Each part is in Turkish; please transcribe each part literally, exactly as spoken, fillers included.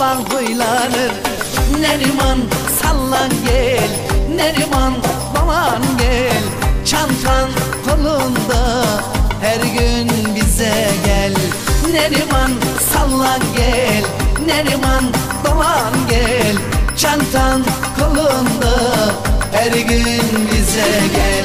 baban huylanır. Neriman sallan gel, Neriman baban gel. Çantan kolunda her gün bize gel. Neriman sallan gel, Neriman baban gel. Çantan kolunda her gün bize gel.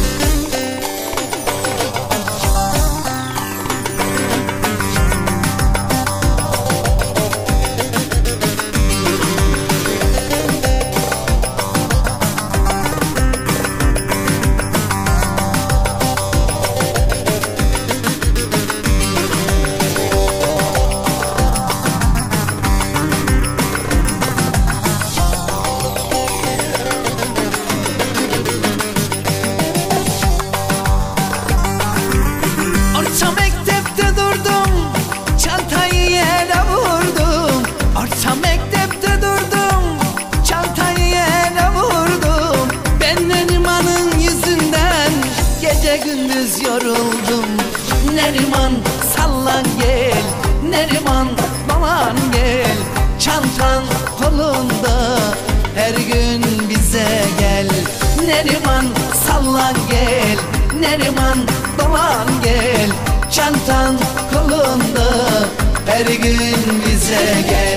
Orta mektepte durdum, çantayı yere vurdum. Orta mektepte durdum, çantayı yere vurdum. Ben Neriman'ın yüzünden gece gündüz yoruldum. Neriman sallan gel, Neriman baban gel. Çantan kolunda her gün bize gel. Neriman sallan gel, Neriman baban gel. Çantan kolunda her gün bize gel.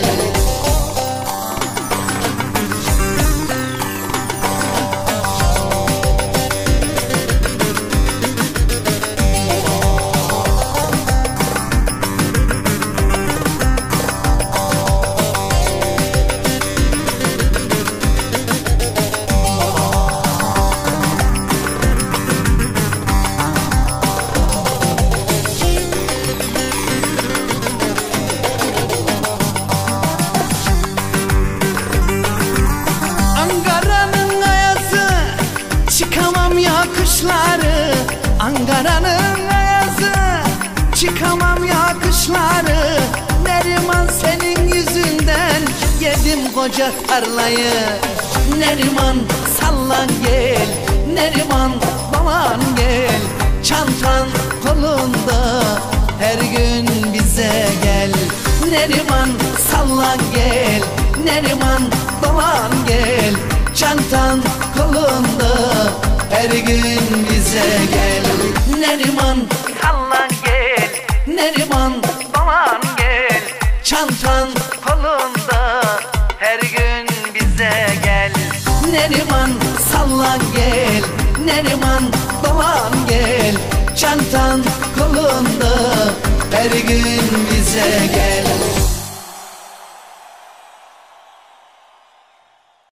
Çıkamam ya kışları, Ankara'nın ayazı. Çıkamam ya kışları. Neriman senin yüzünden yedim koca tarlayı. Neriman sallan gel, Neriman baban gel. Çantan kolunda her gün bize gel. Neriman sallan gel, Neriman baban gel. Çantan kolunda her gün bize gel. Neriman sallan gel, Neriman baban gel. Çantan kolunda her gün bize gel. Neriman sallan gel, Neriman baban gel. Çantan kolunda her gün bize gel.